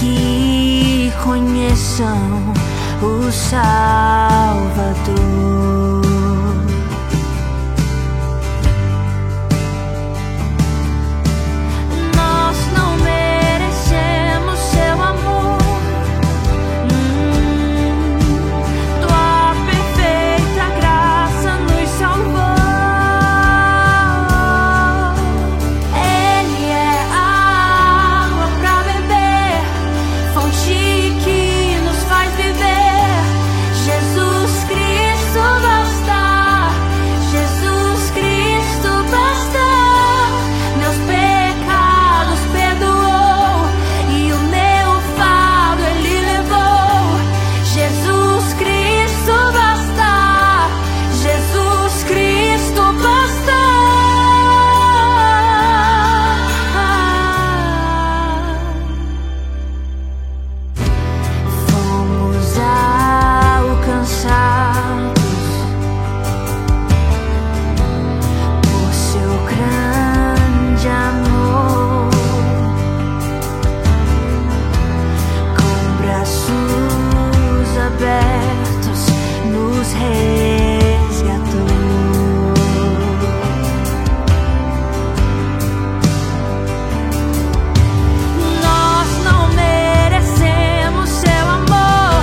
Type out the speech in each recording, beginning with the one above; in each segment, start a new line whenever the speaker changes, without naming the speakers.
que conheçam o Salvador. Nós não merecemos seu amor, tua perfeita graça nos salvou. Ele é a água pra beber, fonte que nos faz viver. Jesus Cristo basta, Jesus Cristo basta. Meus pecados perdoou e o meu fardo ele levou. Jesus Cristo basta, Jesus Cristo basta. Fomos alcançados por seu grande amor, com braços abertos nos resgatou. Nós não merecemos seu amor,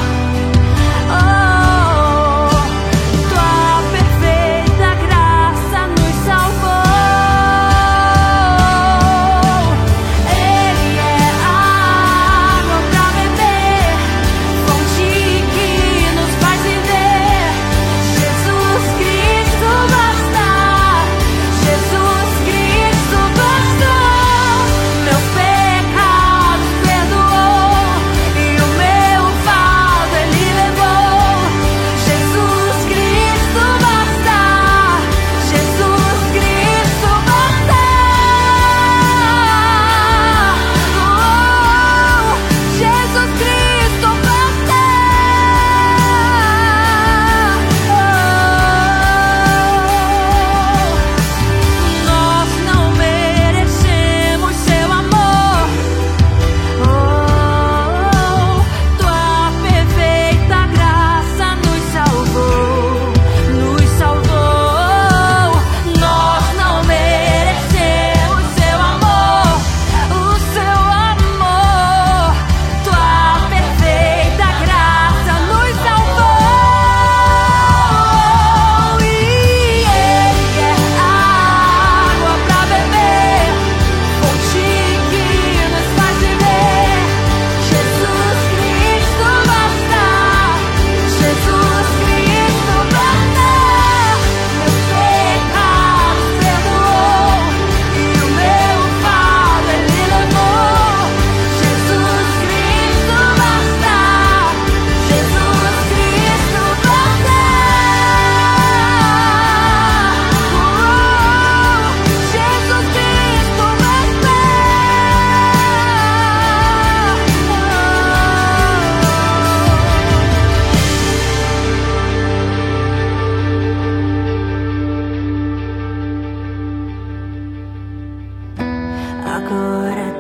tua perfeita graça nos salvou. Ele é a água pra beber, fonte que nos faz viver. Jesus Cristo basta, Jesus Cristo basta. Meus pecados perdoou e o meu fardo ele levou. Jesus Cristo basta, Jesus Cristo basta. Jesus Cristo basta. Nós não merecemos seu amor, tua perfeita graça nos salvou, nos salvou. Nós não merecemos seu amor, o seu amor, tua perfeita graça nos salvou. E ele é a água pra beber, fonte que nos faz viver. Jesus Cristo basta, Jesus Cristo basta. Meus pecados perdoou e o meu fardo ele levou. Jesus Cristo basta, Jesus Cristo basta. Jesus Cristo basta. Agora